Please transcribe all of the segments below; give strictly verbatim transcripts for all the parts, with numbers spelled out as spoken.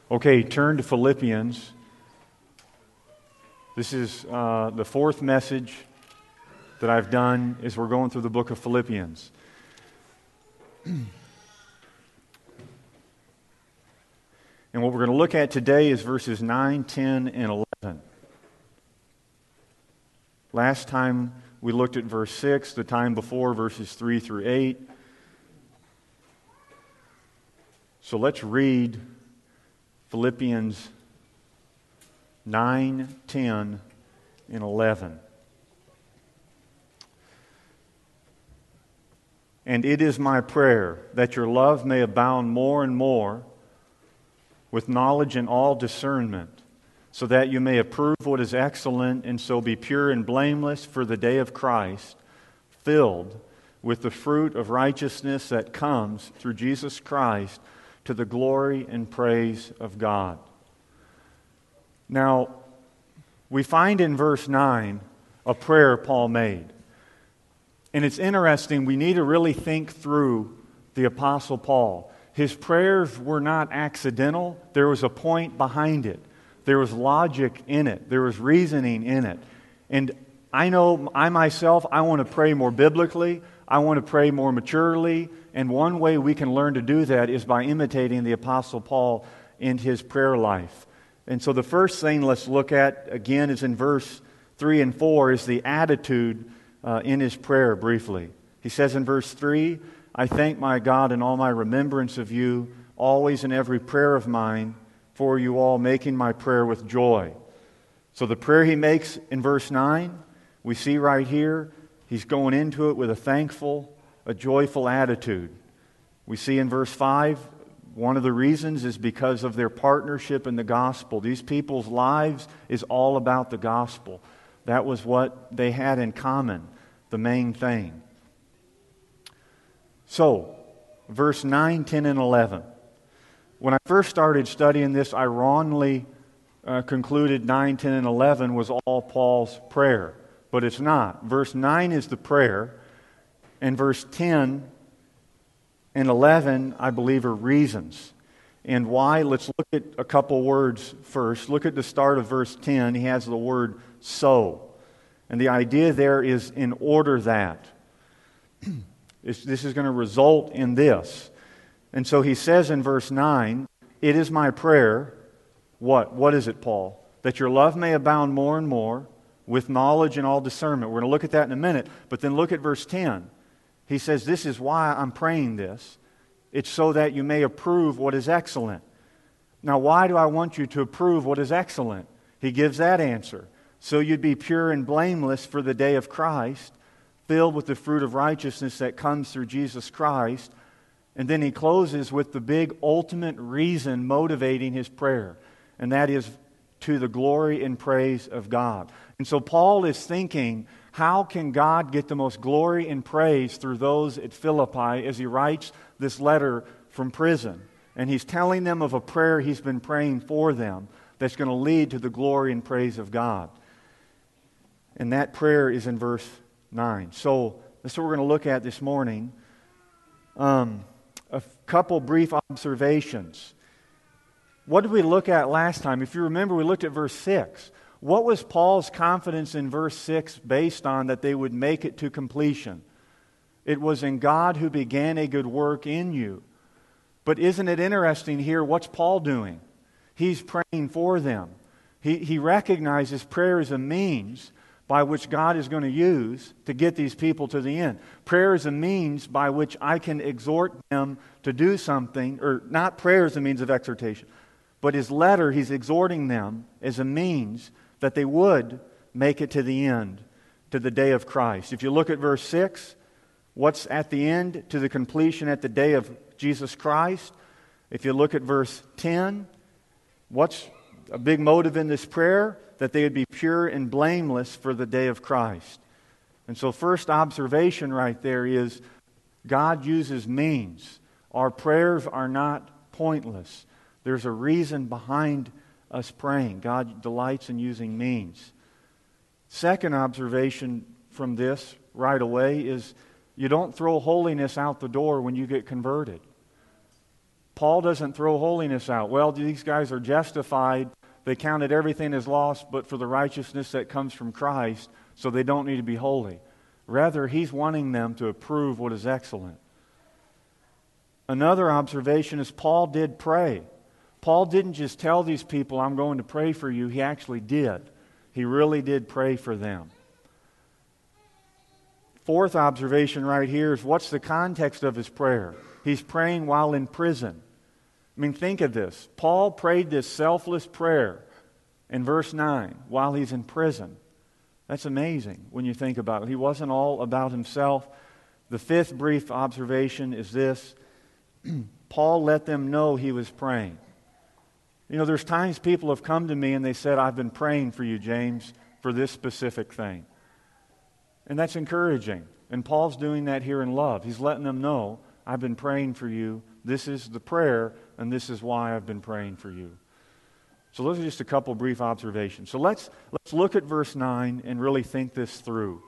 Okay, turn to Philippians. This is uh, the fourth message that I've done as we're going through the book of Philippians. And what we're going to look at today is verses nine, ten, and eleven. Last time we looked at verse six, the time before verses three through eight. So let's read Philippians nine, ten, and eleven. And it is my prayer that your love may abound more and more with knowledge and all discernment, so that you may approve what is excellent and so be pure and blameless for the day of Christ, filled with the fruit of righteousness that comes through Jesus Christ to the glory and praise of God. Now, we find in verse nine a prayer Paul made. And it's interesting, we need to really think through the Apostle Paul. His prayers were not accidental. There was a point behind it. There was logic in it. There was reasoning in it. And I know, I myself, I want to pray more biblically. I want to pray more maturely. And one way we can learn to do that is by imitating the Apostle Paul in his prayer life. And so the first thing let's look at, again, is in verse three and four, is the attitude uh, in his prayer briefly. He says in verse three, I thank my God in all my remembrance of you, always in every prayer of mine, for you all, making my prayer with joy. So the prayer he makes in verse nine, we see right here, he's going into it with a thankful, a joyful attitude. We see in verse five, one of the reasons is because of their partnership in the gospel. These people's lives is all about the gospel. That was what they had in common, the main thing. So, verse nine, ten, and eleven. When I first started studying this, I wrongly uh, concluded nine, ten, and eleven was all Paul's prayer. But it's not. Verse nine is the prayer, and verse ten and eleven, I believe, are reasons. And why? Let's look at a couple words first. Look at the start of verse ten. He has the word so. And the idea there is in order that. This is going to result in this. And so he says in verse nine, it is my prayer, what? What is it, Paul? That your love may abound more and more with knowledge and all discernment. We're going to look at that in a minute. But then look at verse ten. He says, this is why I'm praying this. It's so that you may approve what is excellent. Now, why do I want you to approve what is excellent? He gives that answer. So you'd be pure and blameless for the day of Christ, filled with the fruit of righteousness that comes through Jesus Christ. And then he closes with the big ultimate reason motivating his prayer, and that is to the glory and praise of God. And so Paul is thinking, how can God get the most glory and praise through those at Philippi as he writes this letter from prison? And he's telling them of a prayer he's been praying for them that's going to lead to the glory and praise of God. And that prayer is in verse nine. So that's what we're going to look at this morning. Um, a couple brief observations. What did we look at last time? If you remember, we looked at verse six. What was Paul's confidence in verse six based on that they would make it to completion? It was in God who began a good work in you. But isn't it interesting here, what's Paul doing? He's praying for them. He, he recognizes prayer as a means by which God is going to use to get these people to the end. Prayer is a means by which I can exhort them to do something, or not prayer as a means of exhortation, but his letter, he's exhorting them as a means that they would make it to the end, to the day of Christ. If you look at verse six, what's at the end? To the completion at the day of Jesus Christ. If you look at verse ten, what's a big motive in this prayer? That they would be pure and blameless for the day of Christ. And so first observation right there is God uses means. Our prayers are not pointless. There's a reason behind us praying. God delights in using means. Second observation from this right away is you don't throw holiness out the door when you get converted. Paul doesn't throw holiness out. Well, these guys are justified. They counted everything as lost, but for the righteousness that comes from Christ, so they don't need to be holy. Rather, he's wanting them to approve what is excellent. Another observation is Paul did pray. Paul didn't just tell these people, I'm going to pray for you. He actually did. He really did pray for them. Fourth observation right here is what's the context of his prayer? He's praying while in prison. I mean, think of this. Paul prayed this selfless prayer in verse nine while he's in prison. That's amazing when you think about it. He wasn't all about himself. The fifth brief observation is this. Paul let them know he was praying. You know, there's times people have come to me and they said, I've been praying for you, James, for this specific thing. And that's encouraging. And Paul's doing that here in love. He's letting them know, I've been praying for you. This is the prayer, and this is why I've been praying for you. So those are just a couple brief observations. So let's let's look at verse nine and really think this through.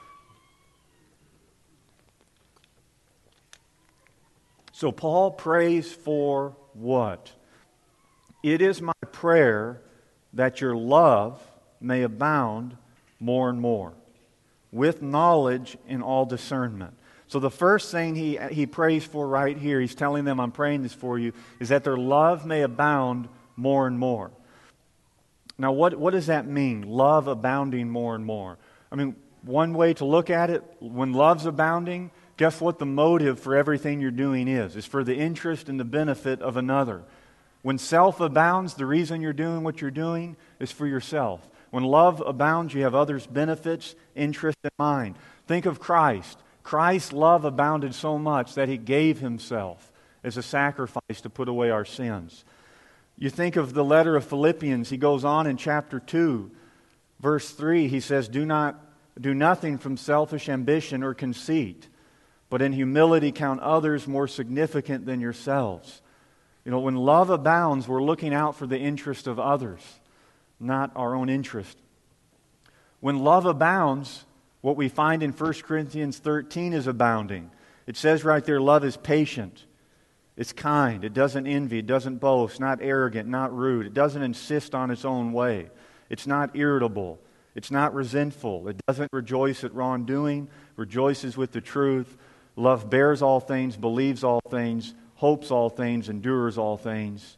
So Paul prays for what? It is my prayer that your love may abound more and more, with knowledge and all discernment. So the first thing he, he prays for right here, he's telling them, I'm praying this for you, is that their love may abound more and more. Now, what, what does that mean? Love abounding more and more. I mean, one way to look at it, when love's abounding, guess what the motive for everything you're doing is? It's for the interest and the benefit of another. When self abounds, the reason you're doing what you're doing is for yourself. When love abounds, you have others' benefits, interest in mind. Think of Christ. Christ's love abounded so much that He gave Himself as a sacrifice to put away our sins. You think of the letter of Philippians. He goes on in chapter two, verse three. He says, Do not do nothing from selfish ambition or conceit, but in humility count others more significant than yourselves. You know, when love abounds, we're looking out for the interest of others, not our own interest. When love abounds, what we find in First Corinthians thirteen is abounding. It says right there, love is patient. It's kind. It doesn't envy. It doesn't boast. Not arrogant. Not rude. It doesn't insist on its own way. It's not irritable. It's not resentful. It doesn't rejoice at wrongdoing. Rejoices with the truth. Love bears all things, believes all things, hopes all things, endures all things.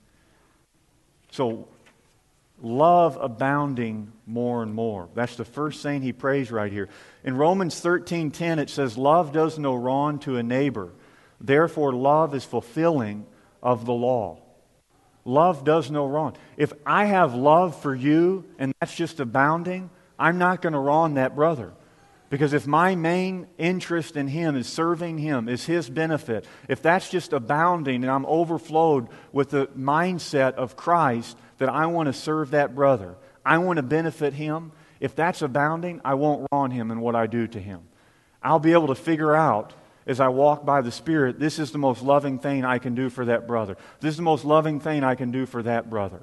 So, love abounding more and more. That's the first thing he prays right here. In Romans thirteen ten, it says, Love does no wrong to a neighbor. Therefore, love is fulfilling of the law. Love does no wrong. If I have love for you and that's just abounding, I'm not going to wrong that brother. Because if my main interest in him is serving him, is his benefit, if that's just abounding and I'm overflowed with the mindset of Christ that I want to serve that brother, I want to benefit him, if that's abounding, I won't wrong him in what I do to him. I'll be able to figure out as I walk by the Spirit, this is the most loving thing I can do for that brother. This is the most loving thing I can do for that brother.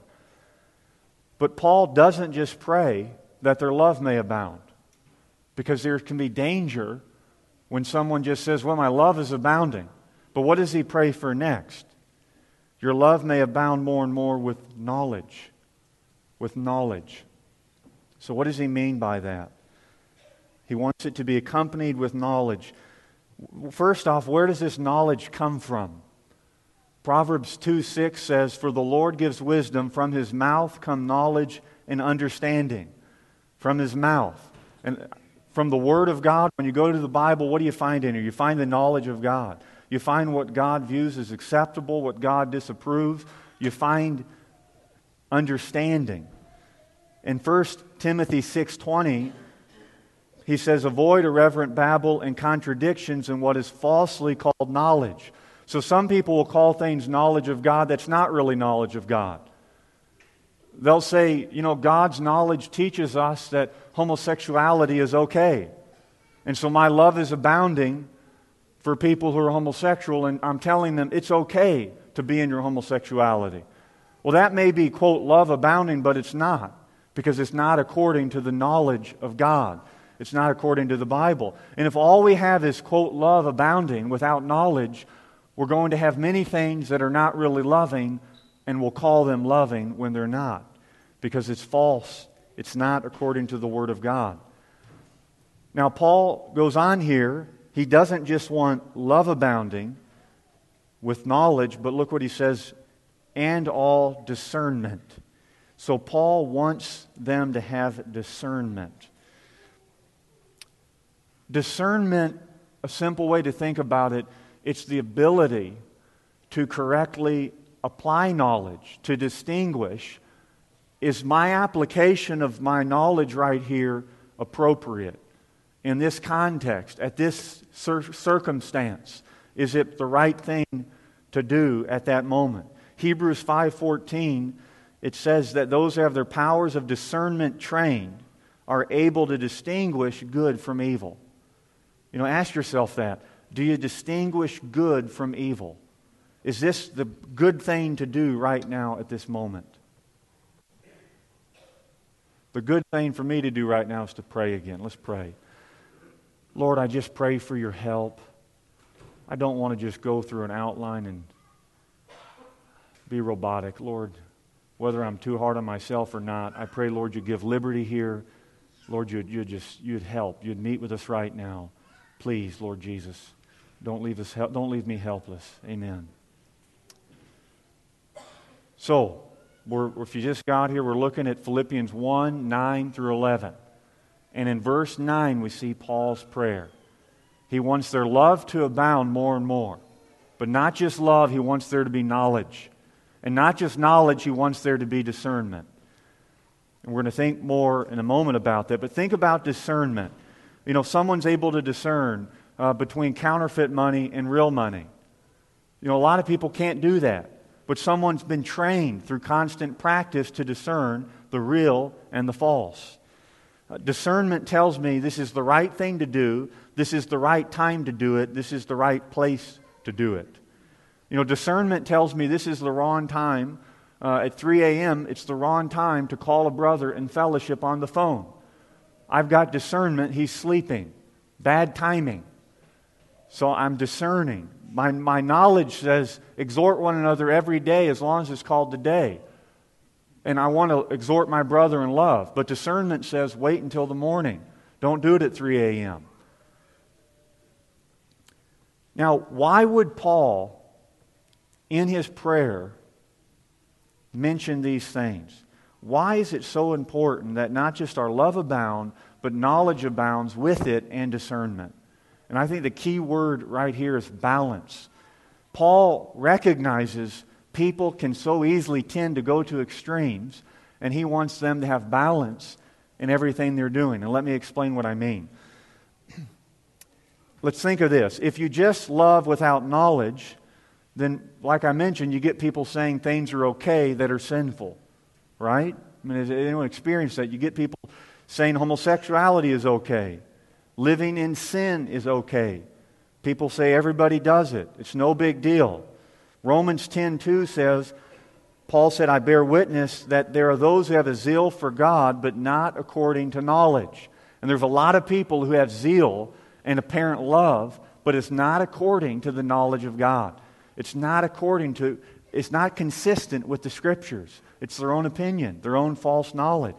But Paul doesn't just pray that their love may abound. Because there can be danger when someone just says, well, my love is abounding. But what does he pray for next? Your love may abound more and more with knowledge. With knowledge. So what does he mean by that? He wants it to be accompanied with knowledge. First off, where does this knowledge come from? Proverbs two six says, For the Lord gives wisdom, from His mouth come knowledge and understanding. From His mouth. And from the Word of God, when you go to the Bible, what do you find in here? You find the knowledge of God. You find what God views as acceptable, what God disapproves. You find understanding. In First Timothy six twenty, he says, Avoid irreverent babble and contradictions in what is falsely called knowledge. So some people will call things knowledge of God that's not really knowledge of God. They'll say, you know, God's knowledge teaches us that homosexuality is okay. And so my love is abounding for people who are homosexual, and I'm telling them it's okay to be in your homosexuality. Well, that may be, quote, love abounding, but it's not, because it's not according to the knowledge of God. It's not according to the Bible. And if all we have is, quote, love abounding without knowledge, We're going to have many things that are not really loving, and we'll call them loving when they're not, because it's false. It's not according to the Word of God. Now, Paul goes on here. He doesn't just want love abounding with knowledge, but look what he says, and all discernment. So Paul wants them to have discernment. Discernment, a simple way to think about it, it's the ability to correctly apply knowledge, to distinguish. Is my application of my knowledge right here appropriate? In this context, at this cir- circumstance, is it the right thing to do at that moment? Hebrews five fourteen, it says that those who have their powers of discernment trained are able to distinguish good from evil. You know, ask yourself that. Do you distinguish good from evil? Is this the good thing to do right now at this moment? The good thing for me to do right now is to pray again. Let's pray. Lord, I just pray for your help. I don't want to just go through an outline and be robotic. Lord, whether I'm too hard on myself or not, I pray, Lord, you give liberty here. Lord, you'd, you'd just you'd help. You'd meet with us right now. Please, Lord Jesus, don't leave us. Don't leave me helpless. Amen. So, we're, if you just got here, we're looking at Philippians one, nine through eleven. And in verse nine, we see Paul's prayer. He wants their love to abound more and more. But not just love, he wants there to be knowledge. And not just knowledge, he wants there to be discernment. And we're going to think more in a moment about that. But think about discernment. You know, if someone's able to discern uh, between counterfeit money and real money. You know, a lot of people can't do that. But someone's been trained through constant practice to discern the real and the false. Uh, discernment tells me this is the right thing to do, this is the right time to do it, this is the right place to do it. You know, discernment tells me this is the wrong time. Uh, at three a.m., it's the wrong time to call a brother in fellowship on the phone. I've got discernment, he's sleeping. Bad timing. So I'm discerning. My, my knowledge says exhort one another every day as long as it's called today. And I want to exhort my brother in love. But discernment says wait until the morning. Don't do it at three a.m. Now, why would Paul, in his prayer, mention these things? Why is it so important that not just our love abound, but knowledge abounds with it and discernment? And I think the key word right here is balance. Paul recognizes people can so easily tend to go to extremes, and he wants them to have balance in everything they're doing. And let me explain what I mean. Let's think of this. If you just love without knowledge, then, like I mentioned, you get people saying things are okay that are sinful. Right? I mean, has anyone experienced that? You get people saying homosexuality is okay. Living in sin is okay. People say everybody does it. It's no big deal. Romans ten two says, Paul said, I bear witness that there are those who have a zeal for God, but not according to knowledge. And there's a lot of people who have zeal and apparent love, but it's not according to the knowledge of God. It's not according to, it's not consistent with the Scriptures. It's their own opinion, their own false knowledge.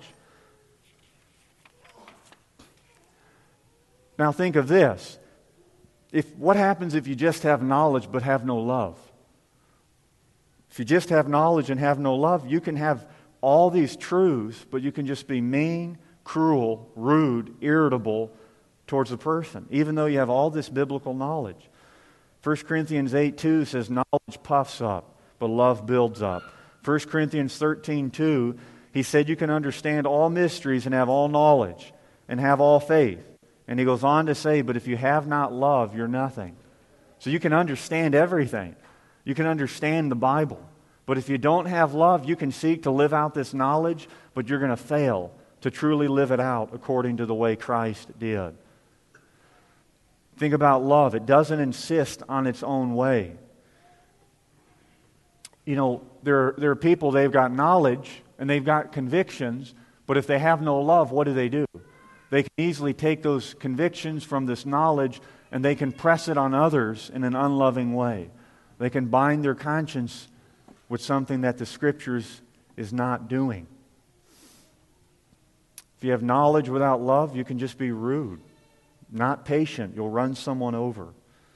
Now think of this. If what happens if you just have knowledge but have no love? If you just have knowledge and have no love, you can have all these truths, but you can just be mean, cruel, rude, irritable towards a person, even though you have all this biblical knowledge. First Corinthians eight two says, knowledge puffs up, but love builds up. First Corinthians thirteen two, he said you can understand all mysteries and have all knowledge and have all faith. And he goes on to say, but if you have not love, you're nothing. So you can understand everything. You can understand the Bible. But if you don't have love, you can seek to live out this knowledge, but you're going to fail to truly live it out according to the way Christ did. Think about love. It doesn't insist on its own way. You know, there, there are people, they've got knowledge and they've got convictions, but if they have no love, what do they do? They can easily take those convictions from this knowledge and they can press it on others in an unloving way. They can bind their conscience with something that the Scriptures is not doing. If you have knowledge without love, you can just be rude, not patient. You'll run someone over.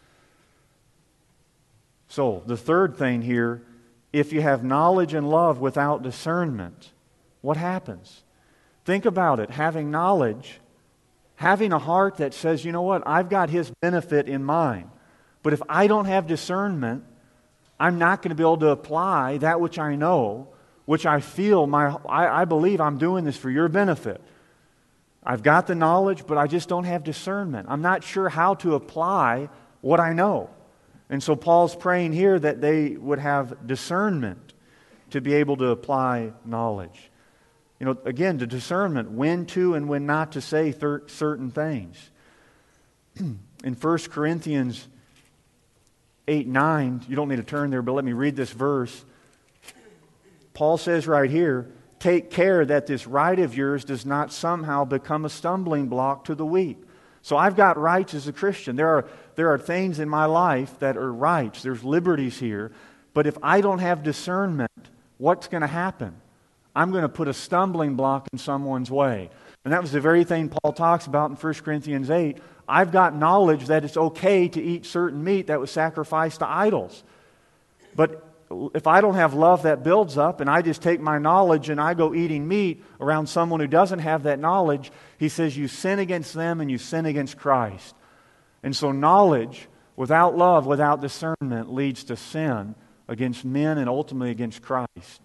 So, the third thing here, if you have knowledge and love without discernment, what happens? Think about it. Having knowledge, having a heart that says, you know what, I've got His benefit in mind. But if I don't have discernment, I'm not going to be able to apply that which I know, which I feel, my I, I believe I'm doing this for your benefit. I've got the knowledge, but I just don't have discernment. I'm not sure how to apply what I know. And so Paul's praying here that they would have discernment to be able to apply knowledge. You know, again, the discernment, when to and when not to say thir- certain things. In First Corinthians eight nine, you don't need to turn there, but let me read this verse. Paul says right here, take care that this right of yours does not somehow become a stumbling block to the weak. So I've got rights as a Christian. There are, there are things in my life that are rights. There's liberties here. But if I don't have discernment, what's going to happen? I'm going to put a stumbling block in someone's way. And that was the very thing Paul talks about in First Corinthians eight. I've got knowledge that it's okay to eat certain meat that was sacrificed to idols. But if I don't have love that builds up and I just take my knowledge and I go eating meat around someone who doesn't have that knowledge, he says you sin against them and you sin against Christ. And so knowledge without love, without discernment, leads to sin against men and ultimately against Christ.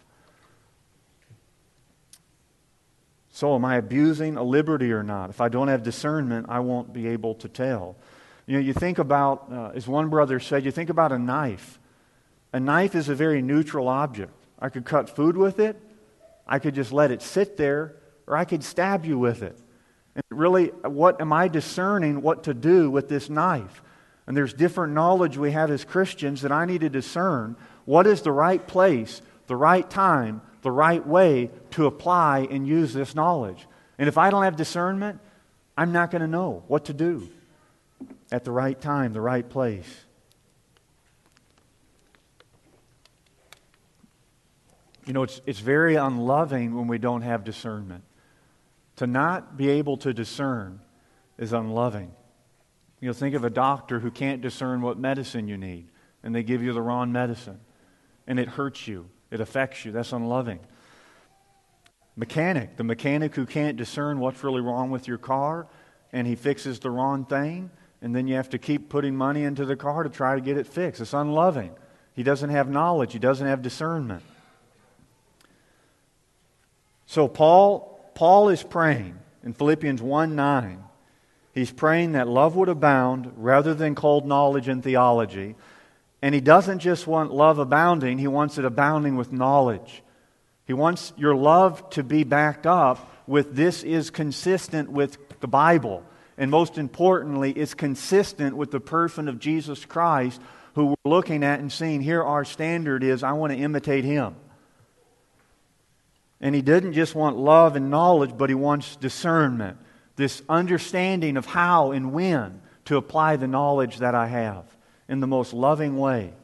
So am I abusing a liberty or not? If I don't have discernment, I won't be able to tell. You know, you think about, uh, as one brother said, you think about a knife. A knife is a very neutral object. I could cut food with it, I could just let it sit there, or I could stab you with it. And really, what am I discerning what to do with this knife? And there's different knowledge we have as Christians that I need to discern what is the right place, the right time, the right way to apply and use this knowledge. And if I don't have discernment, I'm not going to know what to do at the right time, the right place. You know, it's, it's very unloving when we don't have discernment. To not be able to discern is unloving. You know, think of a doctor who can't discern what medicine you need, and they give you the wrong medicine, and it hurts you, it affects you. That's unloving. Mechanic, the mechanic who can't discern what's really wrong with your car, and he fixes the wrong thing, and then you have to keep putting money into the car to try to get it fixed. It's unloving. He doesn't have knowledge. He doesn't have discernment. So Paul, Paul is praying in Philippians one nine. He's praying that love would abound rather than cold knowledge and theology. And he doesn't just want love abounding, he wants it abounding with knowledge. He wants your love to be backed up with this is consistent with the Bible. And most importantly, it's consistent with the person of Jesus Christ, who we're looking at and seeing here our standard is, I want to imitate Him. And he didn't just want love and knowledge, but he wants discernment. This understanding of how and when to apply the knowledge that I have in the most loving way.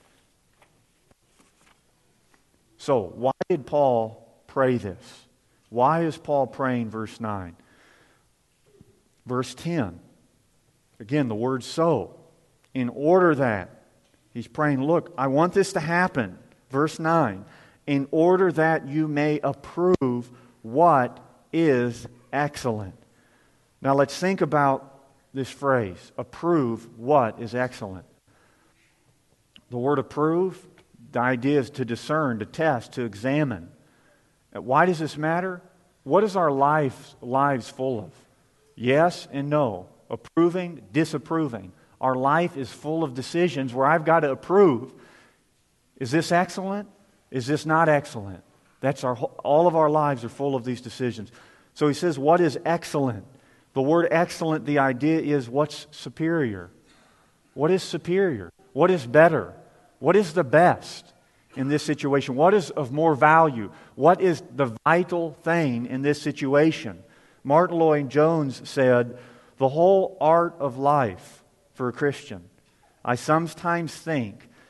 So, why did Paul pray this? Why is Paul praying verse nine? Verse ten. Again, the word so. In order that, he's praying, look, I want this to happen. Verse nine. In order that you may approve what is excellent. Now let's think about this phrase, approve what is excellent. The word approve, the idea is to discern, to test, to examine. Why does this matter? What is our life, lives full of? Yes and no. Approving, disapproving. Our life is full of decisions where I've got to approve. Is this excellent? Is this not excellent? That's our all of our lives are full of these decisions. So he says, what is excellent? The word excellent, the idea is what's superior. What is superior? What is better? What is the best in this situation? What is of more value? What is the vital thing in this situation? Martin Lloyd-Jones said, the whole art of life for a Christian, I sometimes think,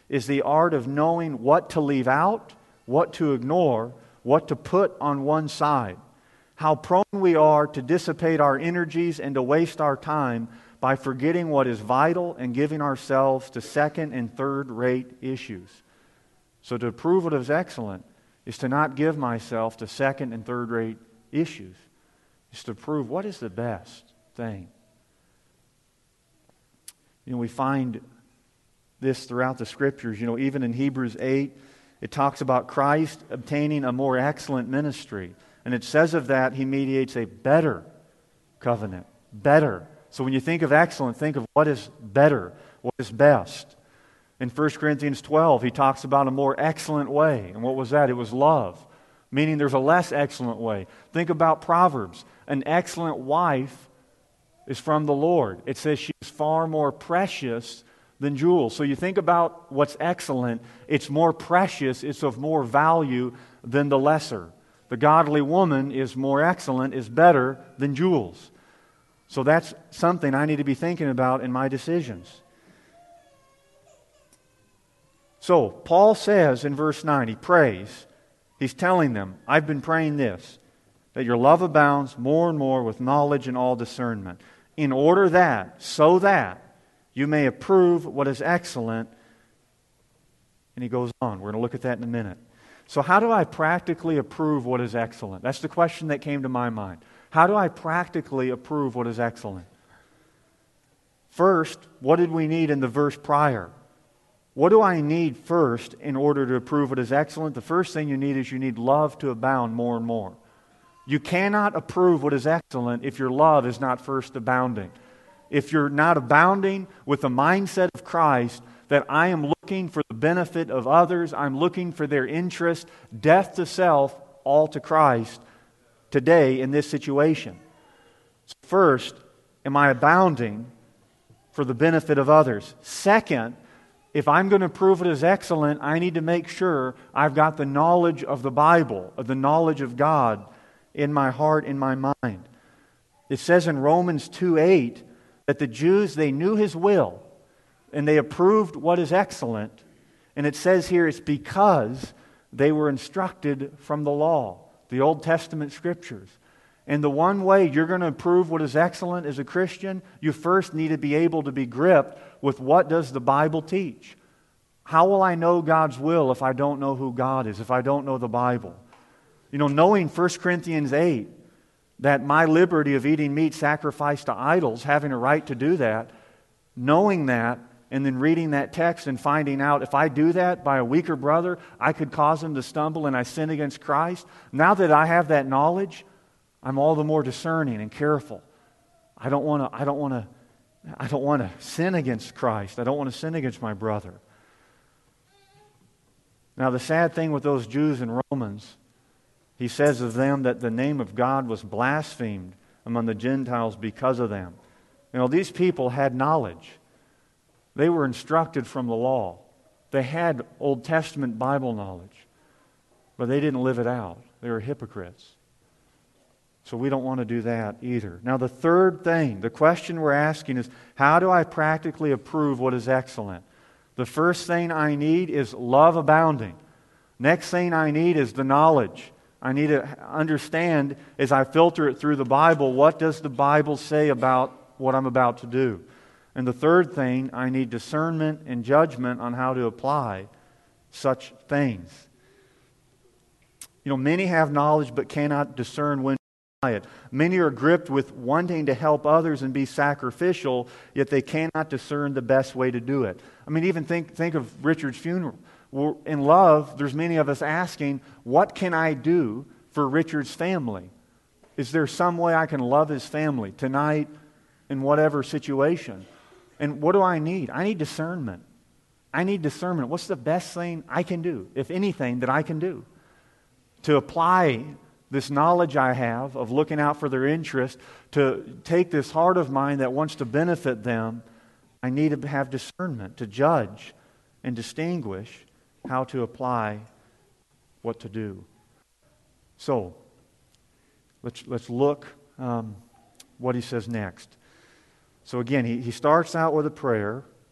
is the art of knowing what to leave out, what to ignore, what to put on one side. How prone we are to dissipate our energies and to waste our time by forgetting what is vital and giving ourselves to second and third rate issues. So to prove what is excellent is to not give myself to second and third rate issues. It's to prove what is the best thing. You know, we find this throughout the Scriptures. You know, even in Hebrews eight, it talks about Christ obtaining a more excellent ministry. And it says of that, He mediates a better covenant. Better. So when you think of excellent, think of what is better, what is best. In First Corinthians twelve, he talks about a more excellent way. And what was that? It was love. Meaning there's a less excellent way. Think about Proverbs. An excellent wife is from the Lord. It says she is far more precious than jewels. So you think about what's excellent, it's more precious, it's of more value than the lesser. The godly woman is more excellent, is better than jewels. So that's something I need to be thinking about in my decisions. So, Paul says in verse nine, he prays, he's telling them, I've been praying this, that your love abounds more and more with knowledge and all discernment, in order that, so that, you may approve what is excellent. And he goes on. We're going to look at that in a minute. So how do I practically approve what is excellent? That's the question that came to my mind. How do I practically approve what is excellent? First, what did we need in the verse prior? What do I need first in order to approve what is excellent? The first thing you need is you need love to abound more and more. You cannot approve what is excellent if your love is not first abounding. If you're not abounding with the mindset of Christ, that I am looking for the benefit of others, I'm looking for their interest, death to self, all to Christ, today in this situation. So first, am I abounding for the benefit of others? Second, if I'm going to prove it as excellent, I need to make sure I've got the knowledge of the Bible, of the knowledge of God in my heart, in my mind. It says in Romans two eight that the Jews, they knew His will and they approved what is excellent. And it says here it's because they were instructed from the law, the Old Testament Scriptures. And the one way you're going to approve what is excellent as a Christian, you first need to be able to be gripped with what does the Bible teach. How will I know God's will if I don't know who God is, if I don't know the Bible? You know, knowing First Corinthians eight, that my liberty of eating meat sacrificed to idols, having a right to do that, knowing that, and then reading that text and finding out if I do that by a weaker brother, I could cause him to stumble and I sin against Christ. Now that I have that knowledge, I'm all the more discerning and careful. I don't want to I don't want to I don't want to sin against Christ. I don't want to sin against my brother. Now the sad thing with those Jews in Romans, he says of them that the name of God was blasphemed among the Gentiles because of them. You know, these people had knowledge. They were instructed from the law. They had Old Testament Bible knowledge, but they didn't live it out. They were hypocrites. So we don't want to do that either. Now the third thing, the question we're asking is, how do I practically approve what is excellent? The first thing I need is love abounding. Next thing I need is the knowledge. I need to understand, as I filter it through the Bible, what does the Bible say about what I'm about to do? And the third thing, I need discernment and judgment on how to apply such things. You know, many have knowledge but cannot discern when to apply it. Many are gripped with wanting to help others and be sacrificial, yet they cannot discern the best way to do it. I mean, even think, think of Richard's funeral. We're, in love, there's many of us asking, what can I do for Richard's family? Is there some way I can love his family tonight in whatever situation? And what do I need? I need discernment. I need discernment. What's the best thing I can do, if anything, that I can do to apply this knowledge I have of looking out for their interest, to take this heart of mine that wants to benefit them? I need to have discernment to judge and distinguish how to apply what to do. So, let's, let's look um, what he says next. So again, he, he starts out with a prayer.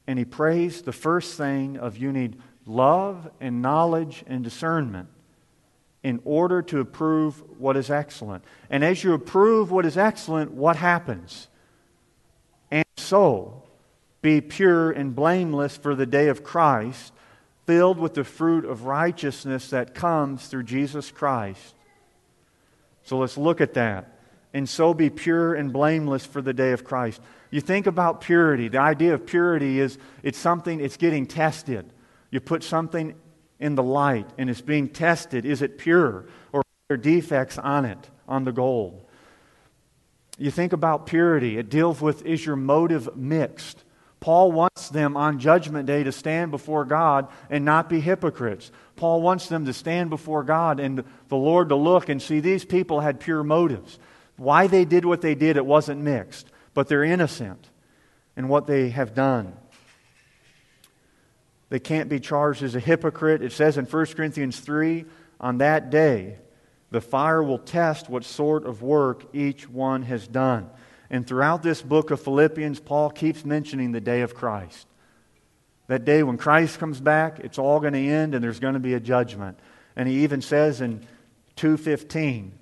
And he prays the first thing of you need love and knowledge and discernment in order to approve what is excellent. And as you approve what is excellent, what happens? And so, be pure and blameless for the day of Christ, filled with the fruit of righteousness that comes through Jesus Christ. So let's look at that. And so be pure and blameless for the day of Christ. You think about purity. The idea of purity is it's something, it's getting tested. You put something in the light and it's being tested. Is it pure? Or are there defects on it, on the gold? You think about purity. It deals with, is your motive mixed? Paul wants them on Judgment Day to stand before God and not be hypocrites. Paul wants them to stand before God and the Lord to look and see these people had pure motives. Why they did what they did, it wasn't mixed. But they're innocent in what they have done. They can't be charged as a hypocrite. It says in First Corinthians three, on that day, the fire will test what sort of work each one has done. And throughout this book of Philippians, Paul keeps mentioning the day of Christ. That day when Christ comes back, it's all going to end and there's going to be a judgment. And he even says in two fifteen,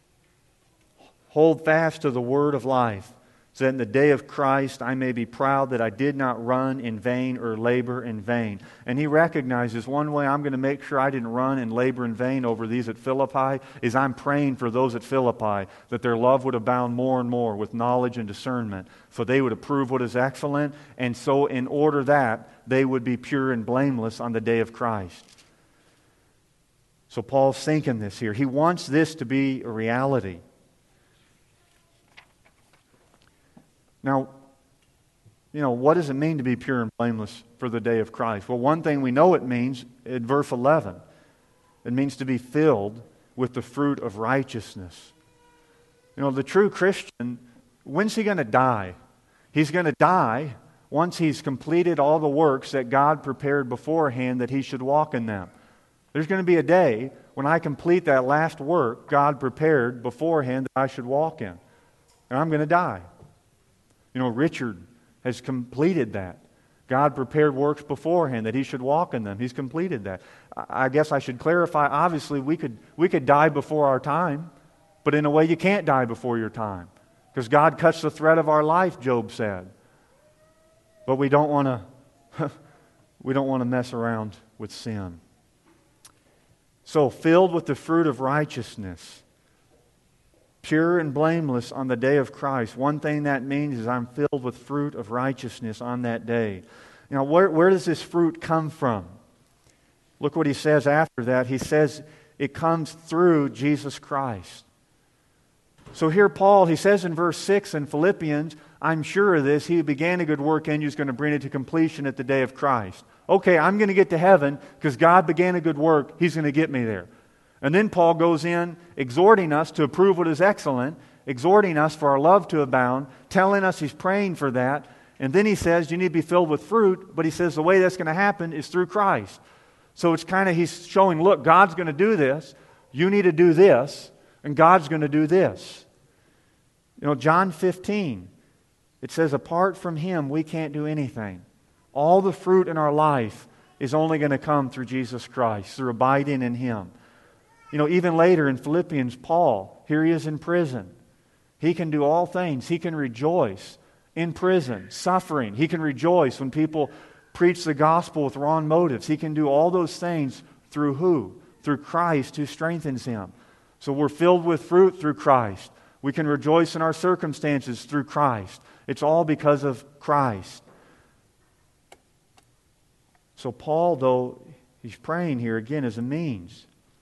hold fast to the word of life, so that in the day of Christ I may be proud that I did not run in vain or labor in vain. And he recognizes one way I'm going to make sure I didn't run and labor in vain over these at Philippi is I'm praying for those at Philippi that their love would abound more and more with knowledge and discernment, for they would approve what is excellent, and so in order that they would be pure and blameless on the day of Christ. So Paul's thinking this here. He wants this to be a reality. Now, you know, what does it mean to be pure and blameless for the day of Christ? Well, one thing we know it means in verse eleven. It means to be filled with the fruit of righteousness. You know, the true Christian, when's he going to die? He's going to die once he's completed all the works that God prepared beforehand that he should walk in them. There's going to be a day when I complete that last work God prepared beforehand that I should walk in. And I'm going to die. You know, Richard has completed that. God prepared works beforehand that he should walk in them. He's completed that. I guess I should clarify, obviously we could we could die before our time, but in a way you can't die before your time. Because God cuts the thread of our life, Job said. But we don't want to we don't want to mess around with sin. So filled with the fruit of righteousness, pure and blameless on the day of Christ. One thing that means is I'm filled with fruit of righteousness on that day. Now, where, where does this fruit come from? Look what he says after that. He says it comes through Jesus Christ. So here Paul, he says in verse six in Philippians, I'm sure of this, he who began a good work in you is going to bring it to completion at the day of Christ. Okay, I'm going to get to heaven because God began a good work. He's going to get me there. And then Paul goes in exhorting us to approve what is excellent, exhorting us for our love to abound, telling us he's praying for that. And then he says you need to be filled with fruit, but he says the way that's going to happen is through Christ. So it's kind of, he's showing, look, God's going to do this, you need to do this, and God's going to do this. You know, John fifteen, it says apart from him we can't do anything. All the fruit in our life is only going to come through Jesus Christ, through abiding in him. You know, even later in Philippians, Paul, here he is in prison. He can do all things. He can rejoice in prison, suffering. He can rejoice when people preach the gospel with wrong motives. He can do all those things through who? Through Christ who strengthens him. So we're filled with fruit through Christ. We can rejoice in our circumstances through Christ. It's all because of Christ. So Paul, though, he's praying here again as a means.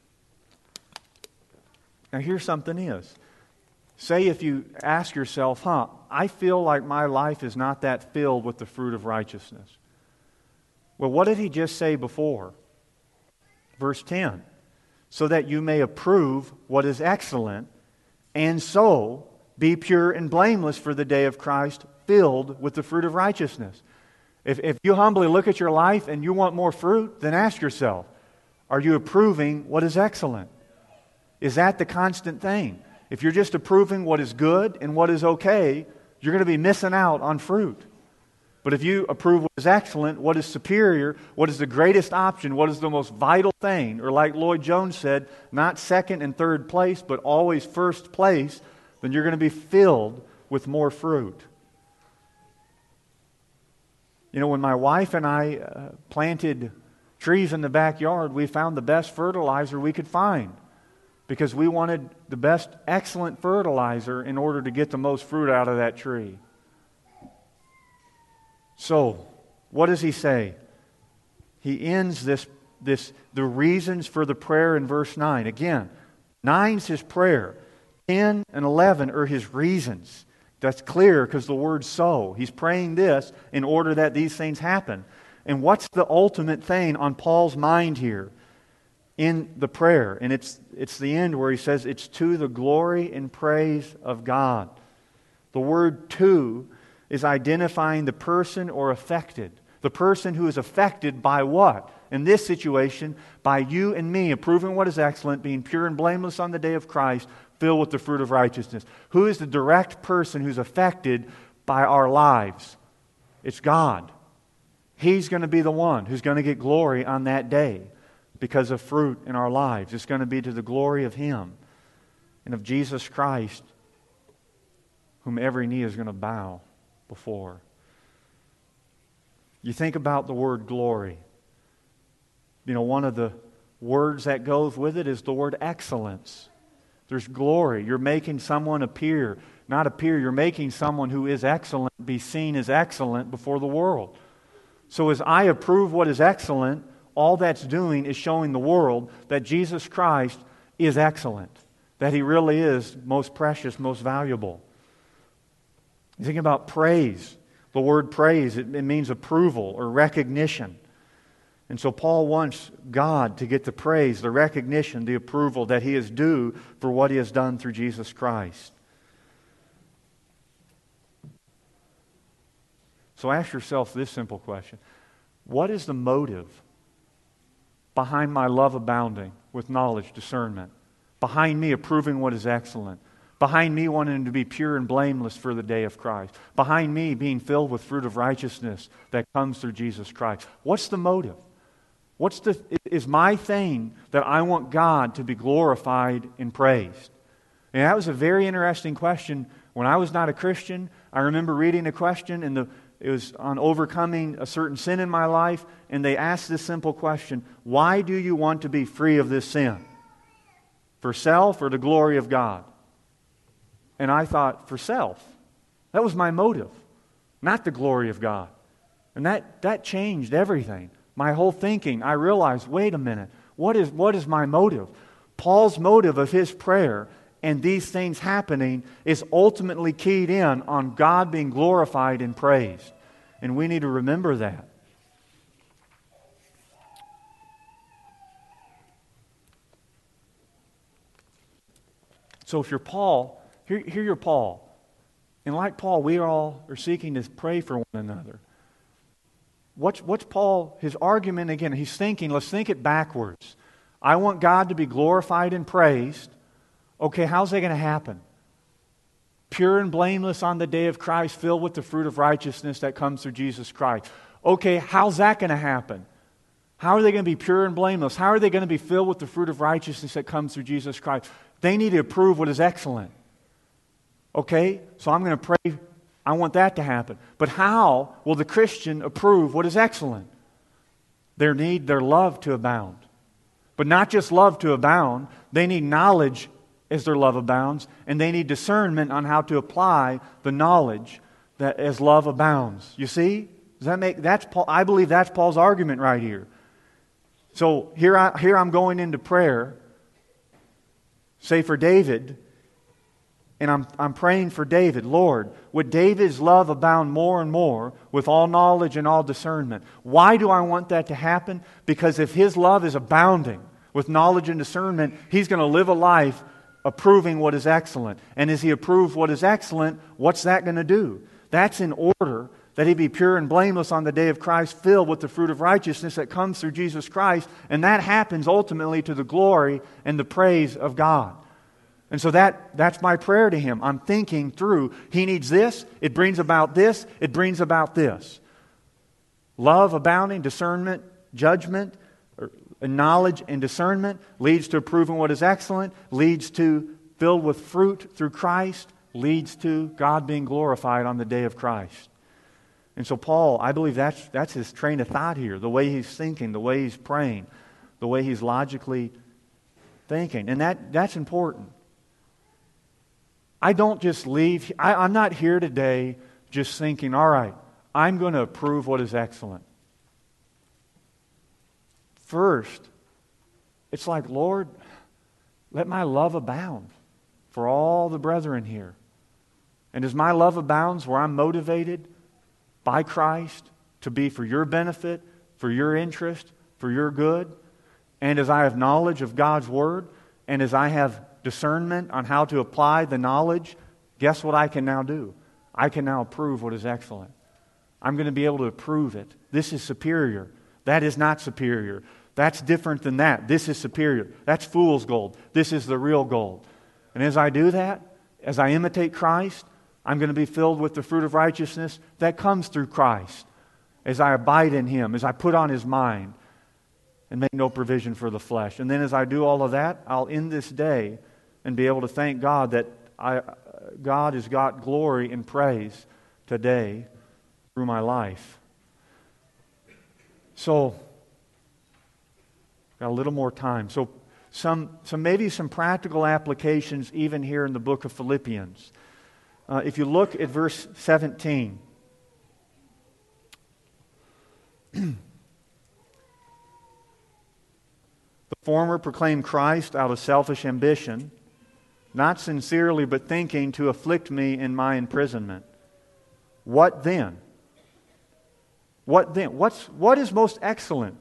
Now here's something is. Say if you ask yourself, huh, I feel like my life is not that filled with the fruit of righteousness. Well, what did he just say before? Verse ten. So that you may approve what is excellent, and so be pure and blameless for the day of Christ, filled with the fruit of righteousness. If, if you humbly look at your life and you want more fruit, then ask yourself, are you approving what is excellent? Is that the constant thing? If you're just approving what is good and what is okay, you're going to be missing out on fruit. But if you approve what is excellent, what is superior, what is the greatest option, what is the most vital thing, or like Lloyd Jones said, not second and third place, but always first place, then you're going to be filled with more fruit. You know, when my wife and I uh, planted trees in the backyard, we found the best fertilizer we could find because we wanted the best excellent fertilizer in order to get the most fruit out of that tree. So, what does he say? He ends this, this the reasons for the prayer in verse nine. Again, nine's his prayer. ten and eleven are his reasons. That's clear because the word so. He's praying this in order that these things happen. And what's the ultimate thing on Paul's mind here in the prayer? And it's, it's the end where he says, it's to the glory and praise of God. The word to is identifying the person or affected. The person who is affected by what? In this situation, by you and me approving what is excellent, being pure and blameless on the day of Christ, filled with the fruit of righteousness. Who is the direct person who's affected by our lives? It's God. He's going to be the one who's going to get glory on that day because of fruit in our lives. It's going to be to the glory of Him and of Jesus Christ, whom every knee is going to bow before. You think about the word glory. You know, one of the words that goes with it is the word excellence. There's glory. You're making someone appear, not appear, you're making someone who is excellent be seen as excellent before the world. So as I approve what is excellent, all that's doing is showing the world that Jesus Christ is excellent, that He really is most precious, most valuable. You think about praise. The word praise, it, it means approval or recognition. And so Paul wants God to get the praise, the recognition, the approval that He is due for what He has done through Jesus Christ. So ask yourself this simple question. What is the motive behind my love abounding with knowledge, discernment? Behind me approving what is excellent? Behind me wanting to be pure and blameless for the day of Christ? Behind me being filled with fruit of righteousness that comes through Jesus Christ? What's the motive? What's the is my thing that I want God to be glorified and praised? And that was a very interesting question. When I was not a Christian, I remember reading a question, and the it was on overcoming a certain sin in my life, and they asked this simple question: why do you want to be free of this sin? For self or the glory of God? And I thought, for self. That was my motive, not the glory of God. And that, that changed everything. My whole thinking, I realized, wait a minute, what is, what is my motive? Paul's motive of his prayer and these things happening is ultimately keyed in on God being glorified and praised. And we need to remember that. So if you're Paul, here, here you're Paul. And like Paul, we all are seeking to pray for one another. What's, what's Paul, his argument again, he's thinking, let's think it backwards. I want God to be glorified and praised. Okay, how's that going to happen? Pure and blameless on the day of Christ, filled with the fruit of righteousness that comes through Jesus Christ. Okay, how's that going to happen? How are they going to be pure and blameless? How are they going to be filled with the fruit of righteousness that comes through Jesus Christ? They need to approve what is excellent. Okay, so I'm going to pray, I want that to happen. But how will the Christian approve what is excellent? Their need, their love to abound. But not just love to abound, they need knowledge as their love abounds, and they need discernment on how to apply the knowledge that as love abounds. You see? Does that make that's Paul? I believe that's Paul's argument right here. So here I here I'm going into prayer, say for David, and I'm I'm praying for David. Lord, would David's love abound more and more with all knowledge and all discernment? Why do I want that to happen? Because if his love is abounding with knowledge and discernment, he's going to live a life approving what is excellent. And as he approves what is excellent, what's that going to do? That's in order that he be pure and blameless on the day of Christ, filled with the fruit of righteousness that comes through Jesus Christ. And that happens ultimately to the glory and the praise of God. And so that, that's my prayer to him. I'm thinking through, he needs this, it brings about this, it brings about this. Love abounding, discernment, judgment, or knowledge and discernment leads to approving what is excellent, leads to filled with fruit through Christ, leads to God being glorified on the day of Christ. And so Paul, I believe that's, that's his train of thought here, the way he's thinking, the way he's praying, the way he's logically thinking. And that, that's important. I don't just leave, I, I'm not here today just thinking, all right, I'm going to approve what is excellent. First, it's like, Lord, let my love abound for all the brethren here. And as my love abounds, where I'm motivated by Christ to be for your benefit, for your interest, for your good, and as I have knowledge of God's Word, and as I have discernment on how to apply the knowledge, guess what I can now do? I can now approve what is excellent. I'm going to be able to approve it. This is superior. That is not superior. That's different than that. This is superior. That's fool's gold. This is the real gold. And as I do that, as I imitate Christ, I'm going to be filled with the fruit of righteousness that comes through Christ. As I abide in Him, as I put on His mind and make no provision for the flesh. And then as I do all of that, I'll end this day and be able to thank God that I, God has got glory and praise today through my life. So, got a little more time. So, some, some maybe some practical applications even here in the book of Philippians. Uh, if you look at verse seventeen, the former proclaimed Christ out of selfish ambition, not sincerely but thinking to afflict me in my imprisonment. What then? What then? What's, what is most excellent?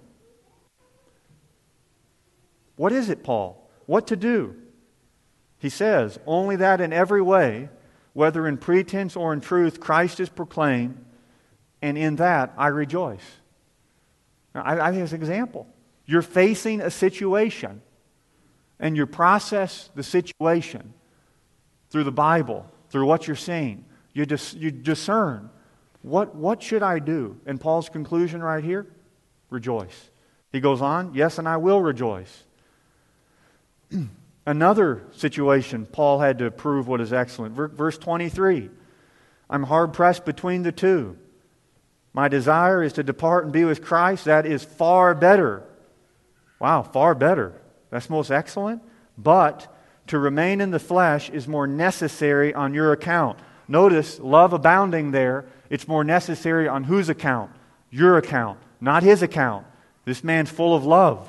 What is it, Paul? What to do? He says, only that in every way, whether in pretense or in truth, Christ is proclaimed, and in that I rejoice. Now, I, I think it's an example. You're facing a situation, and you process the situation through the Bible, through what you're seeing. You, dis, you discern, what, what should I do? And Paul's conclusion right here, rejoice. He goes on, yes, and I will rejoice. Another situation, Paul had to prove what is excellent. Verse twenty-three, I'm hard-pressed between the two. My desire is to depart and be with Christ. That is far better. Wow, far better. That's most excellent. But to remain in the flesh is more necessary on your account. Notice, love abounding there. It's more necessary on whose account? Your account, not his account. This man's full of love.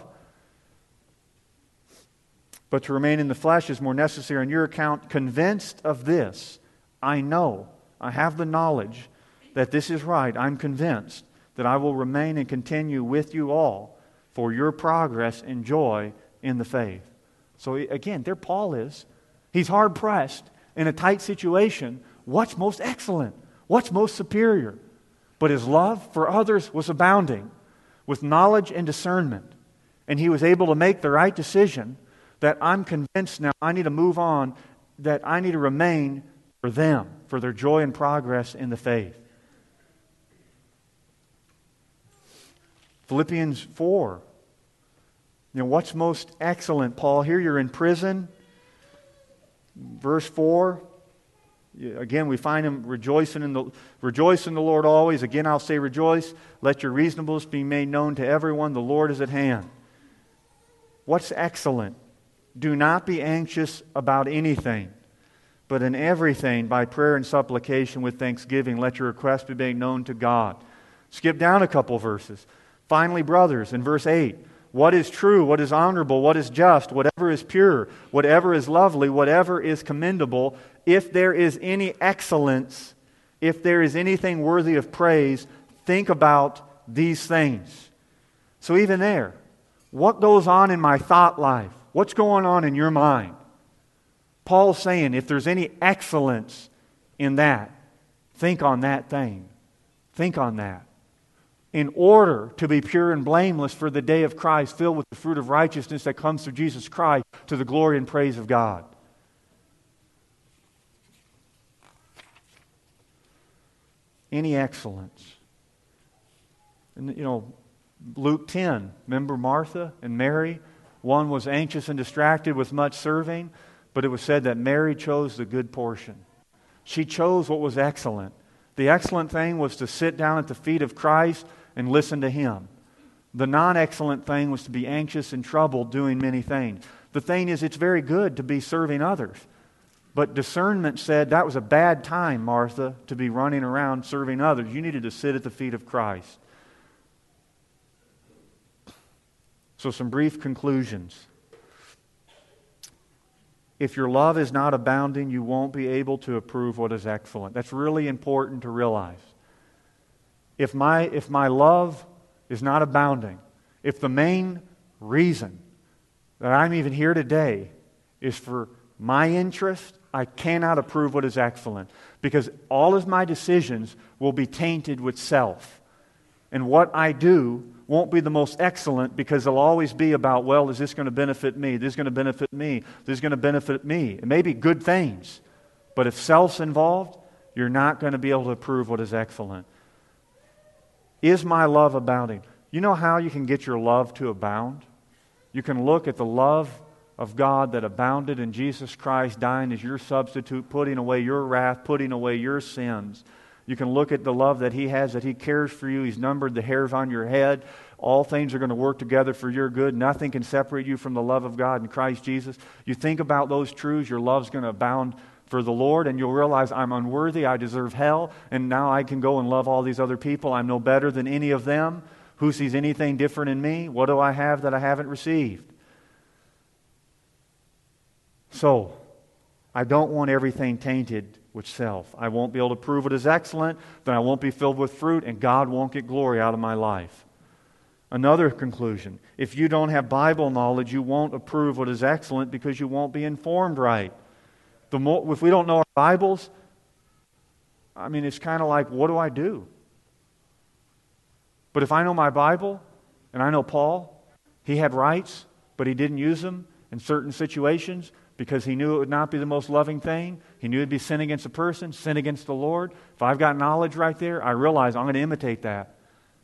But to remain in the flesh is more necessary on your account. Convinced of this, I know, I have the knowledge that this is right. I'm convinced that I will remain and continue with you all for your progress and joy in the faith. So again, there Paul is. He's hard-pressed in a tight situation. What's most excellent? What's most superior? But his love for others was abounding with knowledge and discernment. And he was able to make the right decision that I'm convinced now I need to move on, that I need to remain for them, for their joy and progress in the faith. Philippians four. You know, what's most excellent, Paul? Here you're in prison. Verse four. Again, we find him rejoicing in the rejoice in the Lord always. Again, I'll say rejoice. Let your reasonableness be made known to everyone. The Lord is at hand. What's excellent? Do not be anxious about anything, but in everything, by prayer and supplication with thanksgiving, let your requests be made known to God. Skip down a couple verses. Finally, brothers, in verse eight, what is true, what is honorable, what is just, whatever is pure, whatever is lovely, whatever is commendable, if there is any excellence, if there is anything worthy of praise, think about these things. So even there, what goes on in my thought life? What's going on in your mind? Paul's saying, if there's any excellence in that, think on that thing. Think on that. In order to be pure and blameless for the day of Christ, filled with the fruit of righteousness that comes through Jesus Christ, to the glory and praise of God. Any excellence. And, you know, Luke ten, remember Martha and Mary? One was anxious and distracted with much serving, but it was said that Mary chose the good portion. She chose what was excellent. The excellent thing was to sit down at the feet of Christ and listen to Him. The non-excellent thing was to be anxious and troubled doing many things. The thing is, it's very good to be serving others. But discernment said that was a bad time, Martha, to be running around serving others. You needed to sit at the feet of Christ. So some brief conclusions. If your love is not abounding, you won't be able to approve what is excellent. That's really important to realize. If my, if my love is not abounding, if the main reason that I'm even here today is for my interest, I cannot approve what is excellent, because all of my decisions will be tainted with self. And what I do won't be the most excellent, because it'll always be about, well, is this going to benefit me? This is going to benefit me. This is going to benefit me. It may be good things, but if self's involved, you're not going to be able to approve what is excellent. Is my love abounding? You know how you can get your love to abound? You can look at the love of God that abounded in Jesus Christ, dying as your substitute, putting away your wrath, putting away your sins. You can look at the love that He has, that He cares for you. He's numbered the hairs on your head. All things are going to work together for your good. Nothing can separate you from the love of God in Christ Jesus. You think about those truths, your love's going to abound for the Lord, and you'll realize, I'm unworthy, I deserve hell, and now I can go and love all these other people. I'm no better than any of them. Who sees anything different in me? What do I have that I haven't received? So, I don't want everything tainted with self. I won't be able to prove it as excellent, then I won't be filled with fruit, and God won't get glory out of my life. Another conclusion, if you don't have Bible knowledge, you won't approve what is excellent because you won't be informed right. The more, if we don't know our Bibles, I mean, it's kind of like, what do I do? But if I know my Bible, and I know Paul, he had rights, but he didn't use them in certain situations because he knew it would not be the most loving thing. He knew it would be sin against a person, sin against the Lord. If I've got knowledge right there, I realize I'm going to imitate that.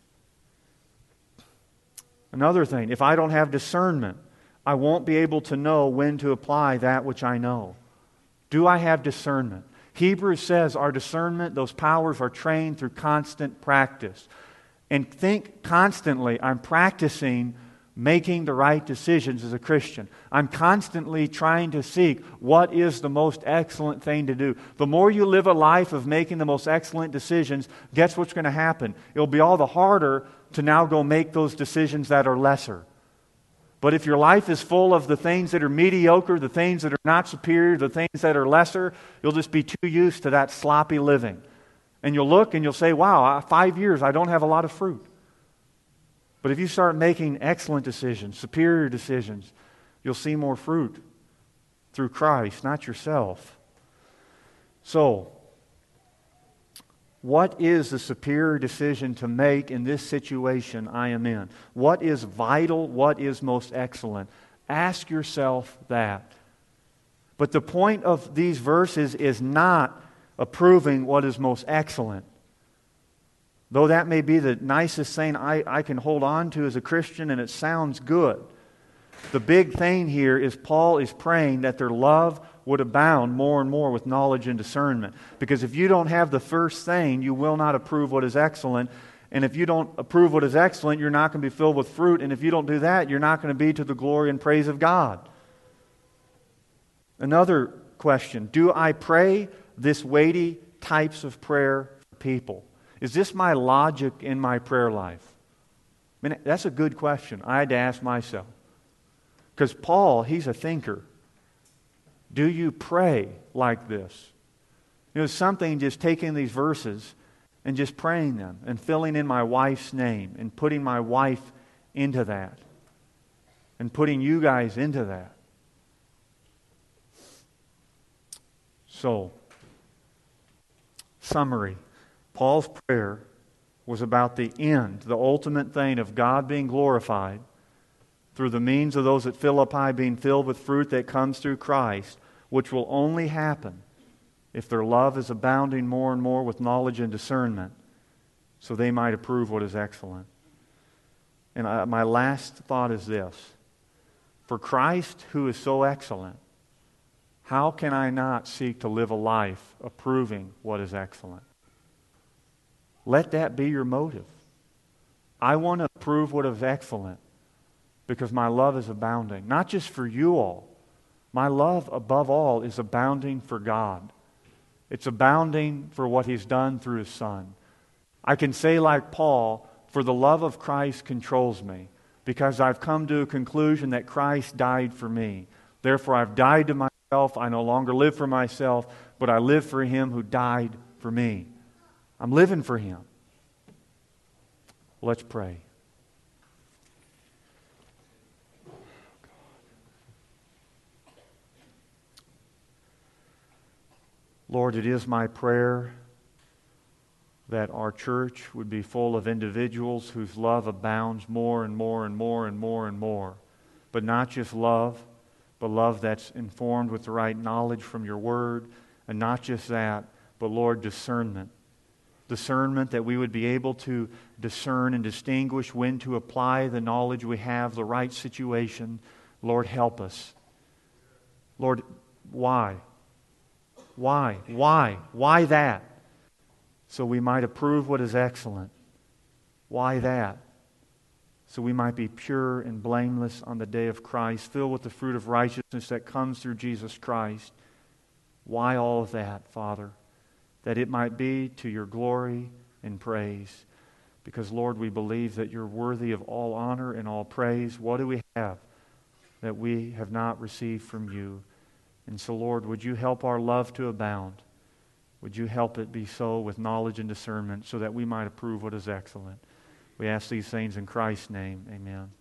Another thing, if I don't have discernment, I won't be able to know when to apply that which I know. Do I have discernment? Hebrews says our discernment, those powers are trained through constant practice. And think constantly, I'm practicing making the right decisions as a Christian. I'm constantly trying to seek what is the most excellent thing to do. The more you live a life of making the most excellent decisions, guess what's going to happen? It'll be all the harder to now go make those decisions that are lesser. But if your life is full of the things that are mediocre, the things that are not superior, the things that are lesser, you'll just be too used to that sloppy living. And you'll look and you'll say, wow, five years, I don't have a lot of fruit. But if you start making excellent decisions, superior decisions, you'll see more fruit through Christ, not yourself. So, what is the superior decision to make in this situation I am in? What is vital? What is most excellent? Ask yourself that. But the point of these verses is not approving what is most excellent. Though that may be the nicest thing I, I can hold on to as a Christian, and it sounds good. The big thing here is Paul is praying that their love would abound more and more with knowledge and discernment. Because if you don't have the first thing, you will not approve what is excellent. And if you don't approve what is excellent, you're not going to be filled with fruit. And if you don't do that, you're not going to be to the glory and praise of God. Another question, do I pray this weighty types of prayer for people? Is this my logic in my prayer life? I mean, that's a good question. I had to ask myself. Because Paul, he's a thinker. Do you pray like this? You know, something just taking these verses and just praying them and filling in my wife's name and putting my wife into that and putting you guys into that. So, summary. Paul's prayer was about the end, the ultimate thing of God being glorified through the means of those at Philippi being filled with fruit that comes through Christ, which will only happen if their love is abounding more and more with knowledge and discernment, so they might approve what is excellent. And I, my last thought is this. For Christ, who is so excellent, how can I not seek to live a life approving what is excellent? Let that be your motive. I want to approve what is excellent because my love is abounding. Not just for you all. My love, above all, is abounding for God. It's abounding for what He's done through His Son. I can say like Paul, for the love of Christ controls me, because I've come to a conclusion that Christ died for me. Therefore, I've died to myself. I no longer live for myself, but I live for Him who died for me. I'm living for Him. Let's pray. Lord, it is my prayer that our church would be full of individuals whose love abounds more and more and more and more and more. But not just love, but love that's informed with the right knowledge from your word. And not just that, but Lord, discernment. Discernment that we would be able to discern and distinguish when to apply the knowledge we have, the right situation. Lord, help us. Lord, why? Why? Why? Why that? So we might approve what is excellent. Why that? So we might be pure and blameless on the day of Christ, filled with the fruit of righteousness that comes through Jesus Christ. Why all of that, Father? That it might be to your glory and praise. Because, Lord, we believe that you're worthy of all honor and all praise. What do we have that we have not received from you? And so, Lord, would you help our love to abound? Would you help it be so with knowledge and discernment so that we might approve what is excellent? We ask these things in Christ's name. Amen.